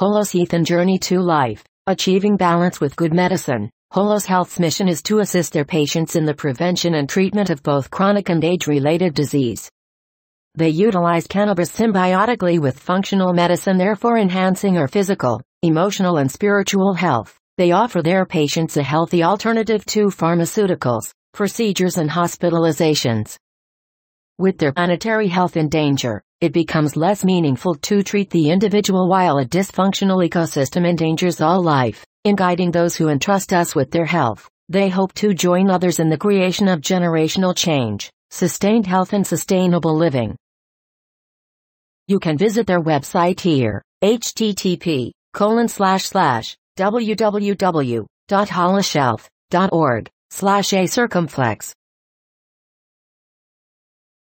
Holos Health Journey to Life, achieving balance with good medicine. Holos Health's mission is to assist their patients in the prevention and treatment of both chronic and age-related disease. They utilize cannabis symbiotically with functional medicine, therefore enhancing our physical, emotional and spiritual health. They offer their patients a healthy alternative to pharmaceuticals, procedures and hospitalizations. With their planetary health in danger, it becomes less meaningful to treat the individual while a dysfunctional ecosystem endangers all life. In guiding those who entrust us with their health, they hope to join others in the creation of generational change, sustained health and sustainable living. You can visit their website here, http://www.holoshealth.org/a circumflex.